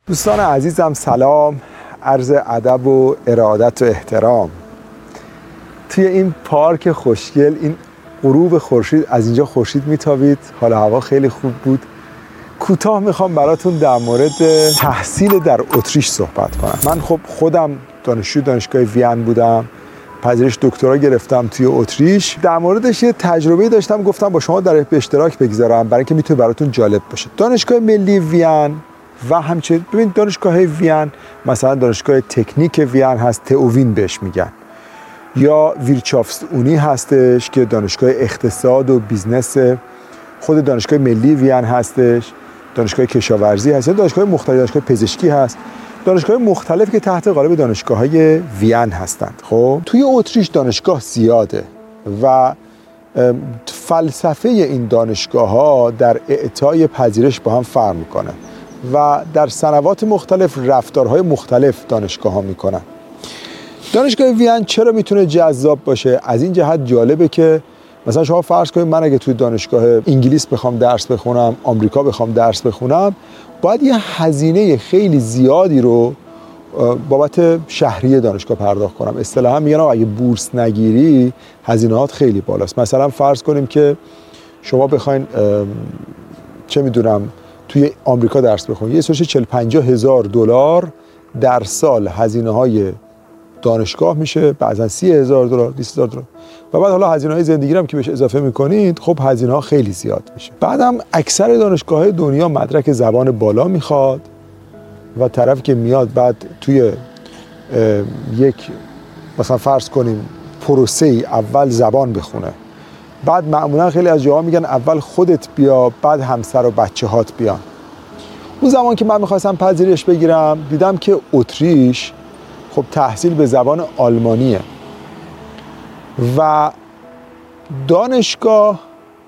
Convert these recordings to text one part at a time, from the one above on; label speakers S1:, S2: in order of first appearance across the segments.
S1: دوستان عزیزم سلام، عرض ادب و ارادت و احترام. توی این پارک خوشگل، این غروب خورشید، از اینجا خورشید میتابید، حال هوا خیلی خوب بود. کوتاه میخوام براتون در مورد تحصیل در اتریش صحبت کنم. من خودم دانشجو دانشگاه وین بودم، پذیرش دکترا گرفتم توی اتریش. در موردش یه تجربه داشتم، گفتم با شما در اشتراک بگذارم برای اینکه میتونه براتون جالب باشه. دانشگاه ملی وین و همچنین ببین دانشگاه وین، مثلا دانشگاه تکنیک وین هست، تئووین بهش میگن، یا ویرچافستونی هستش که دانشگاه اقتصاد و بیزنس، خود دانشگاه ملی وین هستش، دانشگاه کشاورزی هست، دانشگاه مختلف، دانشگاه پزشکی هست، دانشگاه مختلف که تحت قالب دانشگاه‌های وین هستند. خب توی اتریش دانشگاه زیاده و فلسفه این دانشگاه‌ها در اعطای پذیرش با هم فرق میکنه و در سنوات مختلف رفتارهای مختلف دانشگاه‌ها میکنن. دانشگاه وین چرا میتونه جذاب باشه؟ از این جهت جالبه که مثلا شما فرض کنید من اگه توی دانشگاه انگلیس بخوام درس بخونم، آمریکا بخوام درس بخونم، باید یه هزینه خیلی زیادی رو بابت شهریه دانشگاه پرداخت کنم. اصطلاحا میگن اگه بورس نگیری هزینه‌هات خیلی بالاست. مثلا فرض کنیم که شما بخواید چه میدونم توی آمریکا درس بخونید، یه سوش 40-50 هزار دلار در سال هزینه‌های دانشگاه میشه، بعضا 30,000 دلار، 20,000 دلار، و بعد حالا هزینه‌های زندگی هم که بهش اضافه میکنید، خب هزینه‌ها خیلی زیاد میشه. بعدم اکثر دانشگاه‌های دنیا مدرک زبان بالا میخواد و طرف که میاد بعد توی یک مثلا فرض کنیم پروسه ای اول زبان بخونه، بعد معمولا خیلی از جاها میگن اول خودت بیا بعد همسر و بچه‌هات بیان. اون زمان که من میخواستم پذیرش بگیرم دیدم که اتریش خب تحصیل به زبان آلمانیه و دانشگاه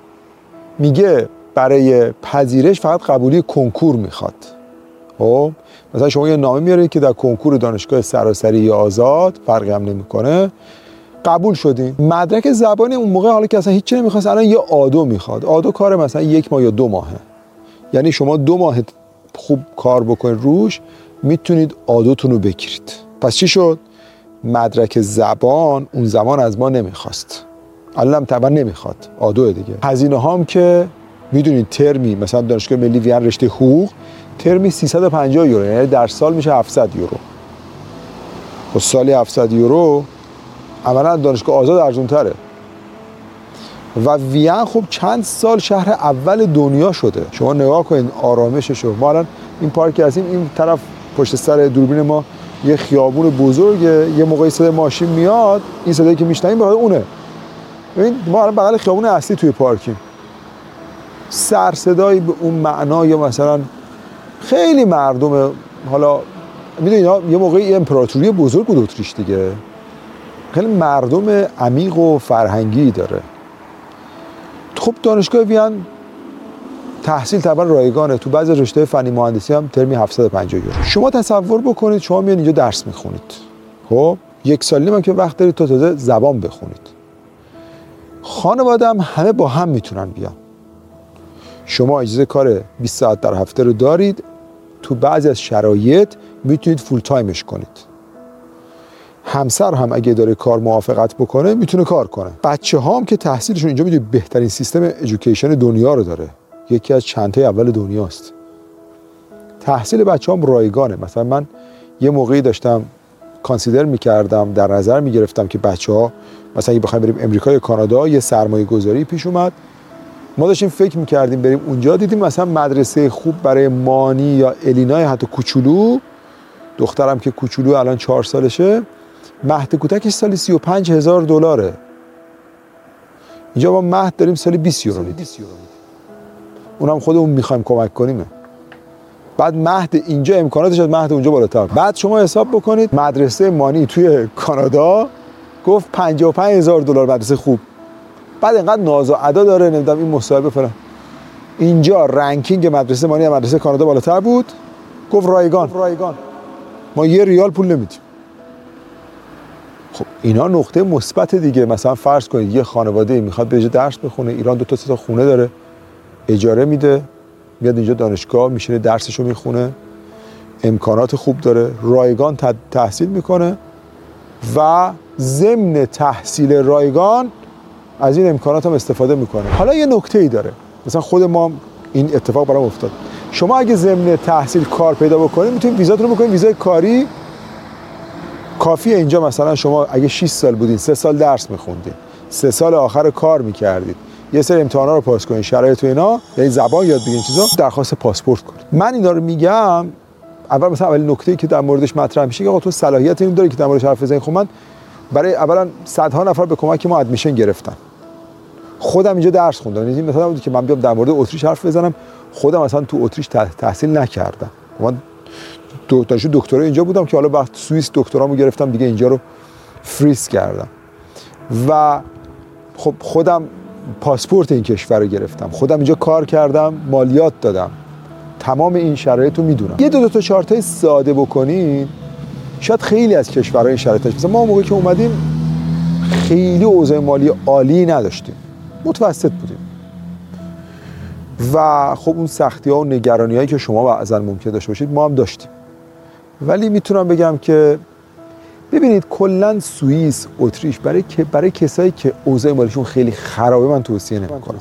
S1: میگه برای پذیرش فقط قبولی کنکور میخواد. خب مثلا شما یه نامه میارید که در کنکور دانشگاه سراسری یا آزاد، فرقی هم نمیکنه، قبول شدین. مدرک زبانی اون موقع حالا که اصلا هیچ چی نمیخواست، الان یه آدو میخواد. آدو کار مثلا 1 ماه یا 2 ماهه، یعنی شما 2 ماه خوب کار بکنید روش میتونید آدوتون رو بگیرید. پس چی شد؟ مدرک زبان اون زمان از ما نمیخواست، الان هم طبعا نمیخواد، آدوه دیگه. هزینه هام که میدونید ترمی مثلا دانشگاه ملی وین رشته حقوق ترمی 350 یورو، یعنی در سال میشه 700 یورو. خب سالی 700 یورو عملا دانشگاه آزاد ارزون تره. و وین خب چند سال شهر اول دنیا شده. شما نگاه کنید آرامششو. ما الان این پارکی هستیم، این طرف پشت سر دوربین ما یه خیابون بزرگه، یه موقعی صدای ماشین میاد، این صدایی که میشنویم بخاطر اونه. ببین ما الان بغل خیابون اصلی توی پارکیم، سر صدایی به اون معنا، یا مثلا خیلی مردم، حالا میدونید یه موقعی امپراتوری بزرگ بود اتریش دیگه، خیلی مردم عمیق و فرهنگی داره. خب دانشگاه وین تحصیل طبعا رایگانه، تو بعضی رشته فنی مهندسی هم ترمی 750 یورو. شما تصور بکنید شما میاد اینجا درس میخونید، خب 1 سال نیم هم که وقت دارید تا تازه زبان بخونید. خانواده هم همه با هم میتونن بیان. شما اجازه کار 20 ساعت در هفته رو دارید، تو بعضی از شرایط میتونید فول تایمش کنید. همسر هم اگه داره کار موافقت بکنه میتونه کار کنه. بچه ها هم که تحصیلشون اینجا میدونید بهترین سیستم ادویکیشن دنیا رو داره، یکی از چندتای اول دنیاست. تحصیل بچه هم رایگانه. مثلا من یه موقعی داشتم کانسیدر میکردم، در نظر میگرفتم که بچه ها مثلا اگه بخوایم بریم امریکا یا کانادا، یه سرمایه گذاری پیش اومد، ما داشتیم فکر میکردیم بریم اونجا، دیدیم مثلا مدرسه خوب برای مانی یا الینای حتی کوچولو، دخترم که کوچولو الان 4 سالشه، مهد کودکش سالی 35,000 دلاره. اینجا ما مهد داریم سالی 20 یورو میدیم، اونم خودمون میخوایم کمک کنیم. بعد مهد اینجا امکاناتش از مهد اونجا بالاتر. بعد شما حساب بکنید مدرسه مانی توی کانادا گفت 55,000 دلار مدرسه خوب، بعد اینقدر ناز و ادا داره، نمیدونم این مصاحبه فلان. اینجا رنکینگ مدرسه مانی از مدرسه کانادا بالاتر بود، گفت رایگان ما 1 ریال پول نمیدیم. خب اینا نقطه مثبت دیگه. مثلا فرض کنید یه خانواده میخواد به درس بخونه، ایران 2 تا 3 تا خونه داره، اجاره میده، میاد اینجا دانشگاه میشینه درسشو میخونه، امکانات خوب داره، رایگان تحصیل میکنه و ضمن تحصیل رایگان از این امکانات هم استفاده میکنه. حالا یه نکته‌ای داره، مثلا خود ما این اتفاق برام افتاد. شما اگه ضمن تحصیل کار پیدا بکنید میتونید ویزاتون رو بکنید ویزای کاری. کافیه اینجا مثلا شما اگه 6 سال بودین 3 سال درس میخوندین، 3 سال آخر کار میکردید، یه سری امتحانا رو پاس کنین، شرایط و اینا، یعنی زبان یاد بگیرین چیزا، درخواست پاسپورت کنید. من اینا رو میگم اول مثلا اول نکته‌ای که در موردش مطرح میشه که آقا تو صلاحیت اینو داری که در موردش حرف بزنی. خب من برای اولا صدها نفر به کمک ما ادمیشن گرفتن، خودم اینجا درس خوندم. یعنی مثلا بود که من بیام در مورد اتریش حرف بزنم، خودم مثلا تو اتریش تحصیل نکردم. من دکترا اینجا بودم که حالا وقت سوئیس دکترامو گرفتم دیگه، اینجا رو فریز کردم و خب خودم پاسپورت این کشور رو گرفتم، خودم اینجا کار کردم، مالیات دادم، تمام این شرایط رو میدونم. یه دو تا چارتای ساده بکنین شاید خیلی از کشورهای شرایطش، مثلا ما موقعی که اومدیم خیلی اوضاع مالی عالی نداشتیم، متوسط بودیم و خب اون سختی ها و نگرانی هایی که شما بعضا ممکن داشته باشید ما هم داشتیم. ولی میتونم بگم که ببینید کلا سوئیس، اتریش برای کسایی که اوضاع مالیشون خیلی خرابه من توصیه نمی‌کنم.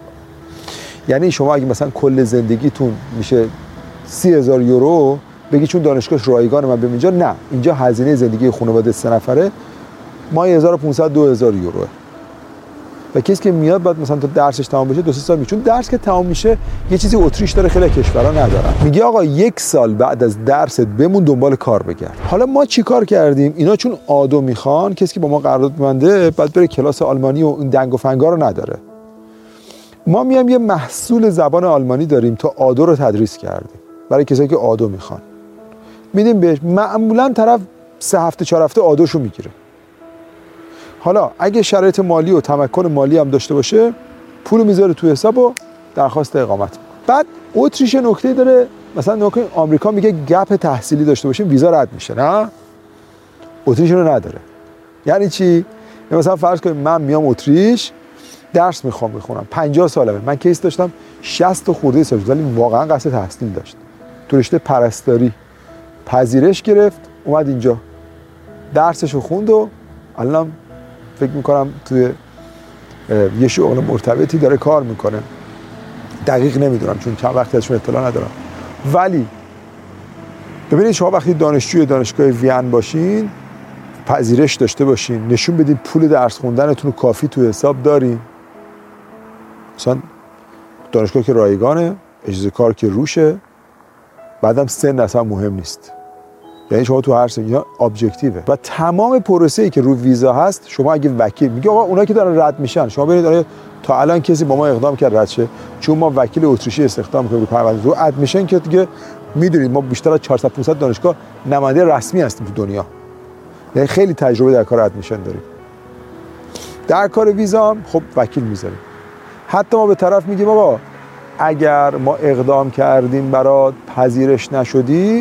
S1: یعنی شما اگه مثلا کل زندگیتون میشه 30,000 یورو بگی چون دانشگاه رایگان من برم اینجا، نه، اینجا هزینه زندگی خانواده 3 نفره ماهی 1500 2000 یوروه و کسی که میاد بعد مثلا تا درسش تمام بشه 2-3 سال چون درس که تمام میشه یه چیزی اتریش داره خیلی کشورها ندارن، میگه آقا 1 سال بعد از درست بمون دنبال کار بگرد. حالا ما چی کار کردیم؟ اینا چون آدو میخوان، کسی که با ما قرارداد بنده بعد بره کلاس آلمانی و این دنگ و فنگا رو نداره. ما میام یه محصول زبان آلمانی داریم تا آدو رو تدریس کردیم برای کسایی که آدو میخوان، میدیم بهش، معمولا طرف 3 هفته 4 هفته آدوشو میگیره. حالا اگه شرایط مالی و تمکن مالی هم داشته باشه پول میذاره تو حساب و درخواست اقامت. بعد اتریش نکته داره، مثلا نکته آمریکا میگه گپ تحصیلی داشته باشیم ویزا رد میشه، نه اتریش رو نداره. یعنی چی؟ مثلا فرض کنیم من میام اتریش درس میخونم 50 سالمه، من کیس داشتم 60 خورده سال ولی واقعا قصد تحصیل داشت، تو رشته پرستاری پذیرش گرفت اومد اینجا درسشو خوند و الان فکر میکنم توی یه شغل مرتبطی داره کار میکنه، دقیق نمیدونم چون چند وقتی ازشون اطلاع ندارم. ولی ببینید شما وقتی دانشجوی دانشگاه وین باشین، پذیرش داشته باشین، نشون بدین پول درس خوندنتون رو کافی توی حساب دارین، مثلا دانشگاه که رایگانه، اجازه کار که روشه، بعدم سن اصلا مهم نیست، یعنی شما تو هر سن اینا ابجکتیوه و تمام پروسه‌ای که رو ویزا هست شما اگه وکیل میگه آقا اونایی که دارن رد میشن، شما ببینید تا الان کسی با ما اقدام کرد رد شه، چون ما وکیل اتریشی استخدام می‌کنیم رو پرونده رو ادمیشن که دیگه میدونید ما بیشتر از 400 500 دانشگاه نماینده رسمی هستیم تو دنیا، یعنی خیلی تجربه در کار ادمیشن داریم. در کار ویزا هم خب وکیل میذاریم. حتی ما به طرف میگیم آقا اگر ما اقدام کردیم برات پذیرش نشدی،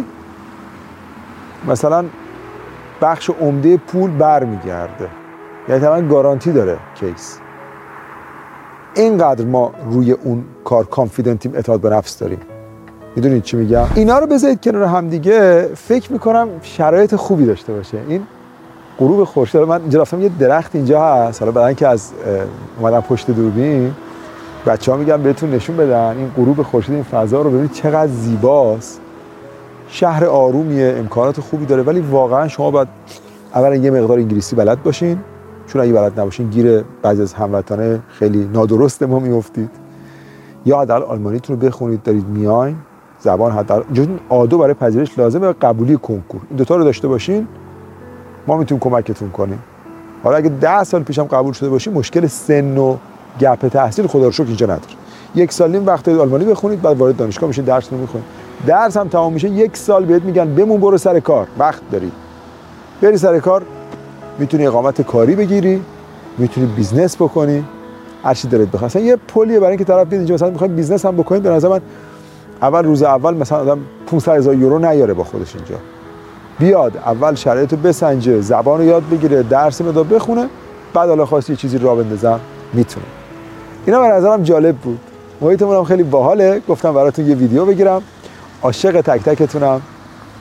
S1: مثلا بخش عمده پول برمیگرده، یعنی تمام گارانتی داره کیس. اینقدر ما روی اون کار کانفیدنتیم، اعتماد به نفس داریم. میدونید چی میگم؟ اینا رو بذارید کنار هم دیگه، فکر میکنم شرایط خوبی داشته باشه. این غروب خورشید، من اینجا رفتم یه درخت اینجا هست، حالا بعدن که از اومدم پشت دوربین بچه‌ها میگم بهتون نشون بدن این غروب خورشید، این فضا رو ببینید چقدر زیباست. شهر آرومیه، امکانات خوبی داره، ولی واقعا شما باید اولا یه مقدار انگلیسی بلد باشین، چون اگه بلد نباشین گیر بعضی از هموطنان خیلی نادرست ما میافتید، یا حداقل آلمانیتون رو بخونید دارید میاین، زبان حداقل چون آدو برای پذیرش لازمه، قبولی کنکور، این دوتا رو داشته باشین ما میتونیم کمکتون کنیم. حالا اگه 10 سال پیشم قبول شده باشین مشکل سن و گپ تحصیل خدا رو شکر اینجا نداره. 1 سال نیم وقت آلمانی بخونید، بعد وارد دانشگاه میشین، درس نمیخونید، درس هم تمام میشه 1 سال بهت میگن بمون برو سر کار، وقت داری بری سر کار، میتونی اقامت کاری بگیری، میتونی بیزنس بکنی، هر چی دلت بخواد. مثلا یه پلیه برای اینکه طرف بیاد اینجا مثلا میخواد بیزنس هم بکنید، به نظر من اول روز اول مثلا آدم 500,000 یورو نیاره با خودش اینجا، بیاد اول شرایطو بسنجه، زبان رو یاد بگیره، درس مداد بخونه، بعد حالا خواستی یه چیزی راه بندازم میتونه. اینا به نظرم جالب بود، محیطمون هم خیلی باحاله، گفتم براتون یه ویدیو بگیرم. عاشق تک تکتونم،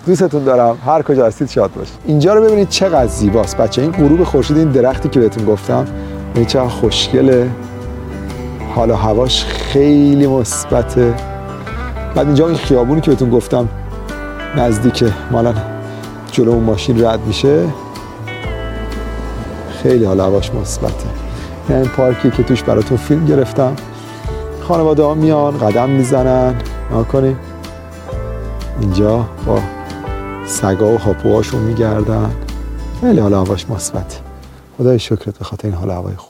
S1: دوستتون دارم، هر کجا هستید شاد باشید. اینجا رو ببینید چقدر زیباست بچه، این غروب خورشید، این درختی که بهتون گفتم ببینید چقدر خوشگله، حالا هواش خیلی مثبته. بعد اینجا این خیابونی که بهتون گفتم نزدیک مالا جلو اون ماشین رد میشه، خیلی حالا هواش مثبته. این پارکی که توش براتون فیلم گرفتم، خانواده ها میان قدم میزنن، نکنید اینجا با سگا و هاپوهاشون میگردن، خیلی حالا هواش مثبته. خدای شکرت به خاطر این حال هوای خوب.